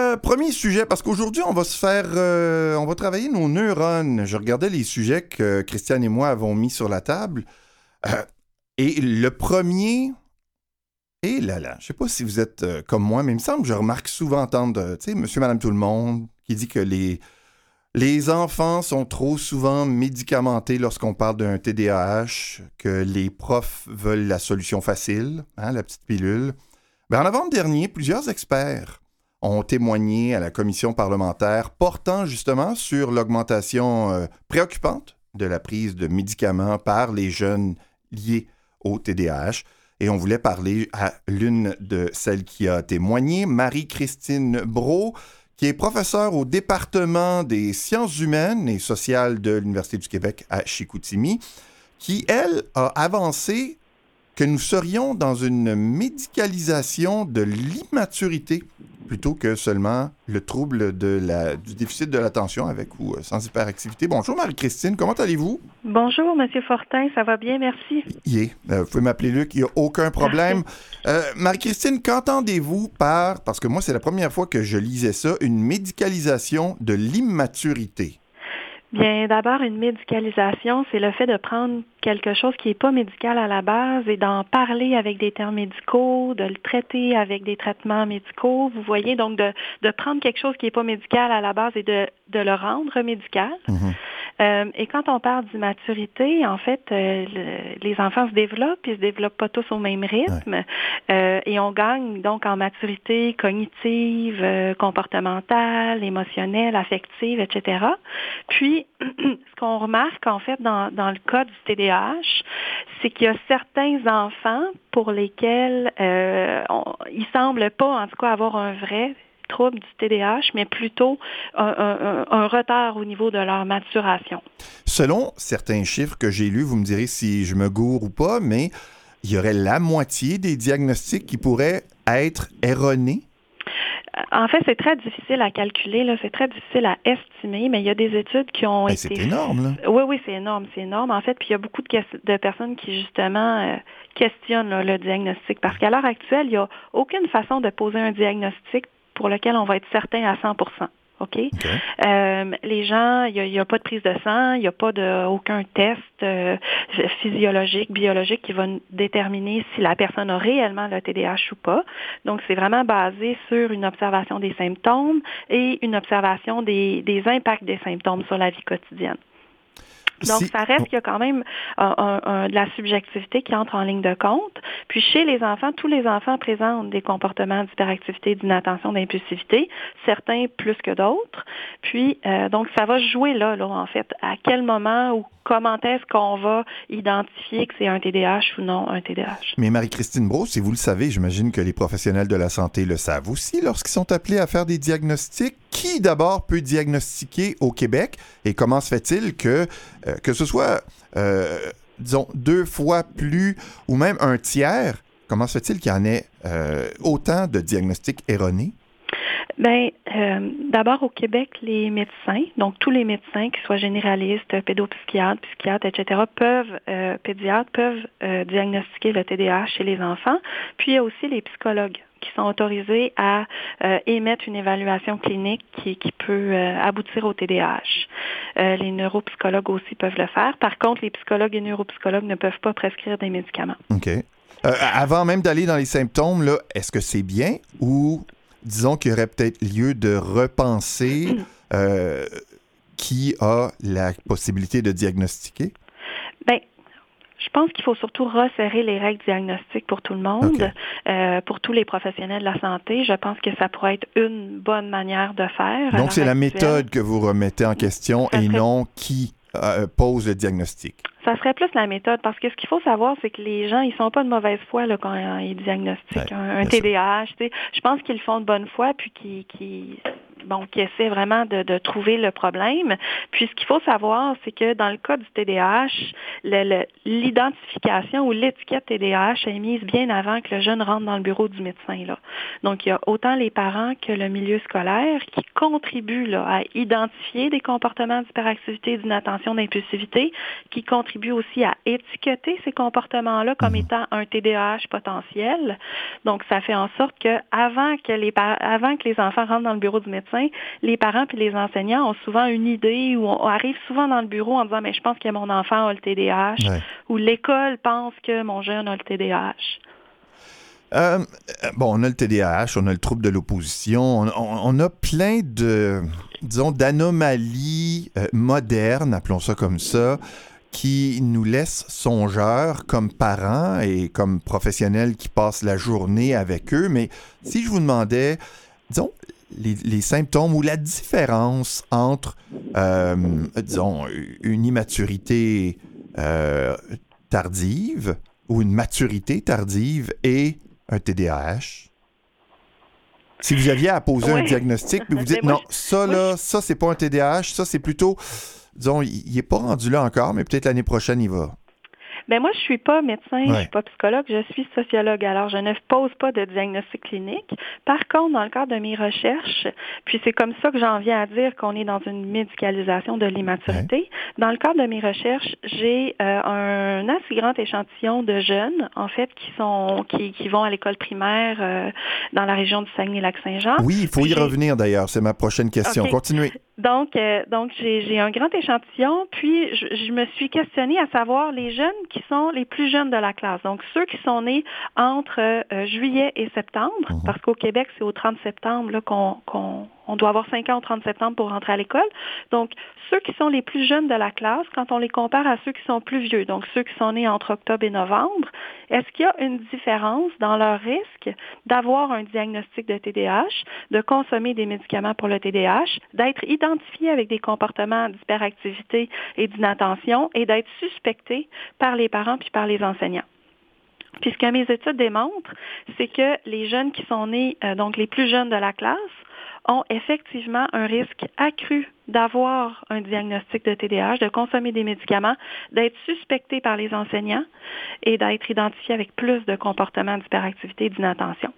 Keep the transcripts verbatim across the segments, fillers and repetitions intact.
euh, premier sujet, parce qu'aujourd'hui, on va se faire... Euh, on va travailler nos neurones. Je regardais les sujets que Christiane et moi avons mis sur la table. Euh, et le premier... Et là là, je sais pas si vous êtes euh, comme moi, mais il me semble que je remarque souvent entendre, euh, tu sais, monsieur, madame, tout le monde, qui dit que les, les enfants sont trop souvent médicamentés lorsqu'on parle d'un T D A H, que les profs veulent la solution facile, hein, la petite pilule. Ben, en novembre dernier, plusieurs experts ont témoigné à la commission parlementaire portant justement sur l'augmentation euh, préoccupante de la prise de médicaments par les jeunes liés au T D A H. Et on voulait parler à l'une de celles qui a témoigné, Marie-Christine Brault, qui est professeure au département des sciences humaines et sociales de l'Université du Québec à Chicoutimi, qui, elle, a avancé que nous serions dans une médicalisation de l'immaturité plutôt que seulement le trouble de la, du déficit de l'attention avec ou euh, sans hyperactivité. Bonjour Marie-Christine, comment allez-vous? Bonjour M. Fortin, ça va bien, merci. Yeah. Euh, vous pouvez m'appeler Luc, il n'y a aucun problème. Euh, Marie-Christine, qu'entendez-vous par, parce que moi c'est la première fois que je lisais ça, une médicalisation de l'immaturité? Bien, d'abord, une médicalisation, c'est le fait de prendre quelque chose qui n'est pas médical à la base et d'en parler avec des termes médicaux, de le traiter avec des traitements médicaux. Vous voyez, donc de, de prendre quelque chose qui n'est pas médical à la base et de, de le rendre médical. Mm-hmm. Euh, et quand on parle d'immaturité, en fait, euh, le, les enfants se développent, ils se développent pas tous au même rythme, ouais. euh, et on gagne donc en maturité cognitive, euh, comportementale, émotionnelle, affective, et cetera. Puis, ce qu'on remarque en fait dans, dans le cas du T D A H, c'est qu'il y a certains enfants pour lesquels euh, on, ils semblent pas, en tout cas, avoir un vrai trouble du T D A H, mais plutôt un, un, un retard au niveau de leur maturation. Selon certains chiffres que j'ai lus, vous me direz si je me gourre ou pas, mais il y aurait la moitié des diagnostics qui pourraient être erronés. En fait, c'est très difficile à calculer, là, c'est très difficile à estimer, mais il y a des études qui ont ben, été... C'est énorme, là. Oui, oui, c'est énorme, c'est énorme. En fait, puis il y a beaucoup de, que... de personnes qui, justement, euh, questionnent là, le diagnostic, parce qu'à l'heure actuelle, il n'y a aucune façon de poser un diagnostic pour lequel on va être certain à cent pour cent. OK? okay. Euh, les gens, il n'y a, a pas de prise de sang, il n'y a pas de aucun test euh, physiologique, biologique qui va déterminer si la personne a réellement le T D A H ou pas. Donc, c'est vraiment basé sur une observation des symptômes et une observation des, des impacts des symptômes sur la vie quotidienne. Donc, si... ça reste qu'il y a quand même un, un, un, de la subjectivité qui entre en ligne de compte. Puis, chez les enfants, tous les enfants présentent des comportements d'hyperactivité, d'inattention, d'impulsivité, certains plus que d'autres. Puis, euh, donc, ça va jouer là, là, en fait, à quel moment ou comment est-ce qu'on va identifier que c'est un T D A H ou non un T D A H. Mais Marie-Christine Brault, si vous le savez, j'imagine que les professionnels de la santé le savent aussi lorsqu'ils sont appelés à faire des diagnostics. Qui, d'abord, peut diagnostiquer au Québec? Et comment se fait-il que, euh, que ce soit, euh, disons, deux fois plus ou même un tiers, comment se fait-il qu'il y en ait euh, autant de diagnostics erronés? Bien, euh, d'abord au Québec, les médecins, donc tous les médecins, qu'ils soient généralistes, pédopsychiatres, psychiatres, et cetera, peuvent, euh, pédiatres, peuvent euh, diagnostiquer le T D A H chez les enfants. Puis il y a aussi les psychologues qui sont autorisés à euh, émettre une évaluation clinique qui, qui peut euh, aboutir au T D A H. Euh, les neuropsychologues aussi peuvent le faire. Par contre, les psychologues et neuropsychologues ne peuvent pas prescrire des médicaments. OK. Euh, avant même d'aller dans les symptômes, là, est-ce que c'est bien ou... Disons qu'il y aurait peut-être lieu de repenser euh, qui a la possibilité de diagnostiquer? Bien, je pense qu'il faut surtout resserrer les règles diagnostiques pour tout le monde, okay. euh, pour tous les professionnels de la santé. Je pense que ça pourrait être une bonne manière de faire. Donc, c'est la méthode que vous remettez en question ça et serait... non qui euh, pose le diagnostic. Ça serait plus la méthode, parce que ce qu'il faut savoir, c'est que les gens, ils sont pas de mauvaise foi là, quand ils diagnostiquent ouais, un, un T D A H. Tu sais. Je pense qu'ils le font de bonne foi, puis qu'ils, qu'ils bon, qui essaie vraiment de, de trouver le problème. Puis ce qu'il faut savoir, c'est que dans le cas du T D A H, le, le, l'identification ou l'étiquette T D A H est mise bien avant que le jeune rentre dans le bureau du médecin, là. Donc, il y a autant les parents que le milieu scolaire qui contribuent là, à identifier des comportements d'hyperactivité, d'inattention, d'impulsivité, qui contribuent aussi à étiqueter ces comportements-là comme étant un T D A H potentiel. Donc, ça fait en sorte que avant que les avant que les enfants rentrent dans le bureau du médecin, les parents puis les enseignants ont souvent une idée ou on arrive souvent dans le bureau en disant mais je pense que mon enfant a le T D A H Ouais. ou l'école pense que mon jeune a le T D A H. Euh, bon, on a le T D A H, on a le trouble de l'opposition, on, on, on a plein de, disons, d'anomalies euh, modernes, appelons ça comme ça, qui nous laissent songeurs comme parents et comme professionnels qui passent la journée avec eux. Mais si je vous demandais, disons, les, les symptômes ou la différence entre, euh, disons, une immaturité euh, tardive ou une maturité tardive et un T D A H. Si vous aviez à poser oui. un diagnostic, puis vous dites, non, je... ça, là, oui. ça, c'est pas un T D A H, ça, c'est plutôt, disons, il n'est pas rendu là encore, mais peut-être l'année prochaine, il va. Bien, moi, je ne suis pas médecin, ouais. je ne suis pas psychologue, je suis sociologue. Alors, je ne pose pas de diagnostic clinique. Par contre, dans le cadre de mes recherches, puis c'est comme ça que j'en viens à dire qu'on est dans une médicalisation de l'immaturité. Ouais. Dans le cadre de mes recherches, j'ai euh, un assez grand échantillon de jeunes, en fait, qui sont qui, qui vont à l'école primaire euh, dans la région du Saguenay-Lac-Saint-Jean. Oui, il faut y j'ai... revenir d'ailleurs, c'est ma prochaine question. Okay. Continuez. Donc, euh, donc j'ai, j'ai un grand échantillon, puis je, je me suis questionnée à savoir les jeunes qui sont les plus jeunes de la classe. Donc, ceux qui sont nés entre euh, juillet et septembre, mm-hmm. parce qu'au Québec, c'est au trente septembre là, qu'on, qu'on on doit avoir cinq ans au trente septembre pour rentrer à l'école. Donc, ceux qui sont les plus jeunes de la classe, quand on les compare à ceux qui sont plus vieux, donc ceux qui sont nés entre octobre et novembre, est-ce qu'il y a une différence dans leur risque d'avoir un diagnostic de T D A H, de consommer des médicaments pour le T D A H, d'être identifié avec des comportements d'hyperactivité et d'inattention et d'être suspecté par les parents puis par les enseignants? Puis ce que mes études démontrent, c'est que les jeunes qui sont nés, euh, donc les plus jeunes de la classe, ont effectivement un risque accru d'avoir un diagnostic de T D A H, de consommer des médicaments, d'être suspectés par les enseignants et d'être identifiés avec plus de comportements d'hyperactivité et d'inattention.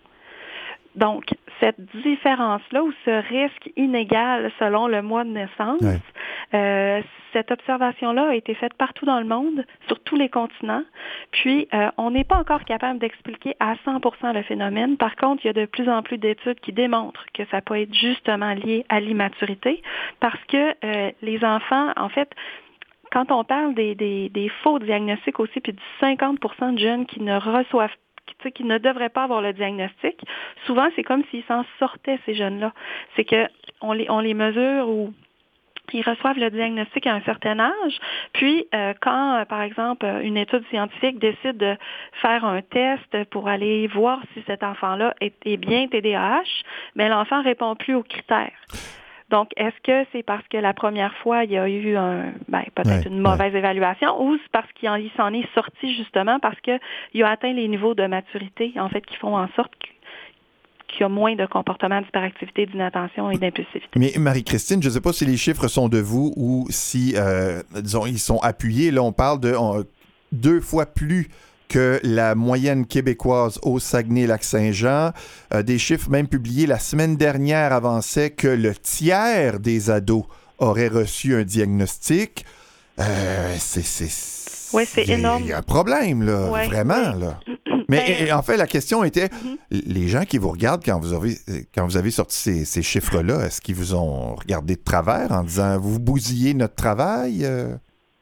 Donc, cette différence-là ou ce risque inégal selon le mois de naissance, ouais. euh, cette observation-là a été faite partout dans le monde, sur tous les continents. Puis, euh, on n'est pas encore capable d'expliquer à cent pour cent le phénomène. Par contre, il y a de plus en plus d'études qui démontrent que ça peut être justement lié à l'immaturité parce que euh, les enfants, en fait, quand on parle des, des, des faux diagnostics aussi, puis du cinquante pour cent de jeunes qui ne reçoivent qui ne devraient pas avoir le diagnostic, souvent, c'est comme s'ils s'en sortaient, ces jeunes-là. C'est qu'on les, on les mesure ou ils reçoivent le diagnostic à un certain âge, puis euh, quand, euh, par exemple, une étude scientifique décide de faire un test pour aller voir si cet enfant-là est, est bien T D A H, bien, l'enfant ne répond plus aux critères. Donc, est-ce que c'est parce que la première fois, il y a eu un, ben, peut-être ouais, une mauvaise ouais. évaluation ou c'est parce qu'il en, il s'en est sorti justement parce qu'il a atteint les niveaux de maturité, en fait, qui font en sorte qu'il y a moins de comportements d'hyperactivité, d'inattention et d'impulsivité. Mais Marie-Christine, je ne sais pas si les chiffres sont de vous ou si, euh, disons, ils sont appuyés. Là, on parle de on, deux fois plus que la moyenne québécoise au Saguenay-Lac-Saint-Jean. Euh, des chiffres même publiés la semaine dernière avançaient que le tiers des ados auraient reçu un diagnostic. Euh, c'est, c'est, oui, c'est énorme. Il y a un problème, là, ouais, vraiment. Oui. Là. Mais ben, et, en fait, la question était, mm-hmm. les gens qui vous regardent quand vous avez, quand vous avez sorti ces, ces chiffres-là, est-ce qu'ils vous ont regardé de travers en disant, vous bousillez notre travail? Euh...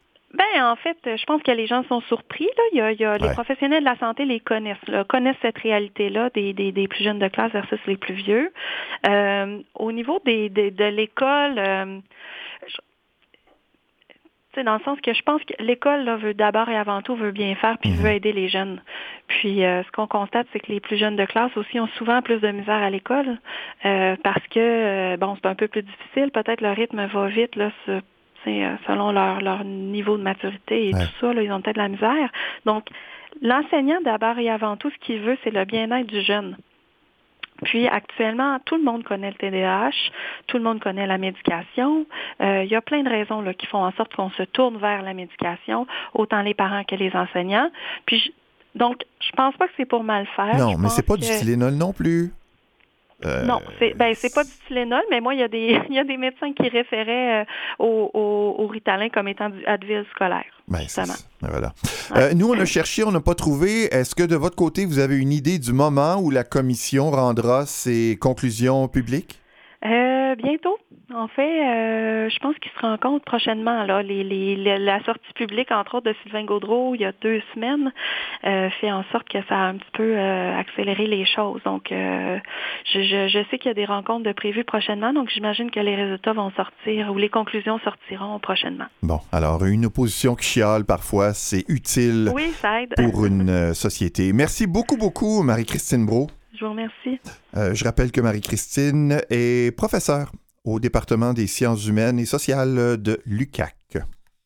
Ben en fait, je pense que les gens sont surpris. Là. Il y a, il y a, ouais. Les professionnels de la santé les connaissent, là, connaissent cette réalité-là des, des, des plus jeunes de classe versus les plus vieux. Euh, au niveau des, des, de l'école, euh, je, dans le sens que je pense que l'école là, veut d'abord et avant tout veut bien faire puis mmh. veut aider les jeunes. Puis euh, ce qu'on constate, c'est que les plus jeunes de classe aussi ont souvent plus de misère à l'école euh, parce que euh, bon, c'est un peu plus difficile. Peut-être le rythme va vite là. Ce, C'est selon leur, leur niveau de maturité et ouais. tout ça, là, ils ont peut-être de la misère. Donc, l'enseignant, d'abord et avant tout, ce qu'il veut, c'est le bien-être du jeune. Puis actuellement, tout le monde connaît le T D A H, tout le monde connaît la médication. Euh, il y a plein de raisons là, qui font en sorte qu'on se tourne vers la médication, autant les parents que les enseignants. Puis je, donc, je pense pas que c'est pour mal faire. Non, Je mais pense c'est pas que... du Tylenol non plus. Euh, Non, c'est ben c'est pas du Tylenol, mais moi il y a des il y a des médecins qui référaient euh, au, au, au Ritalin comme étant du Advil scolaire. Ben, justement. Voilà. Ouais. Euh, nous, on a cherché, on n'a pas trouvé. Est-ce que de votre côté, vous avez une idée du moment où la commission rendra ses conclusions publiques? Euh, bientôt. En fait, euh, je pense qu'ils se rencontrent prochainement. Là, les, les, les- la sortie publique, entre autres, de Sylvain Gaudreau, il y a deux semaines, euh, fait en sorte que ça a un petit peu euh, accéléré les choses. Donc, euh, je, je, je sais qu'il y a des rencontres de prévues prochainement, donc j'imagine que les résultats vont sortir ou les conclusions sortiront prochainement. Bon, alors, une opposition qui chiale, parfois, c'est utile Oui, ça aide. pour une euh, société. Merci beaucoup, beaucoup, Marie-Christine Brault. Je vous remercie. Euh, je rappelle que Marie-Christine est professeure au département des sciences humaines et sociales de l'U Q A C.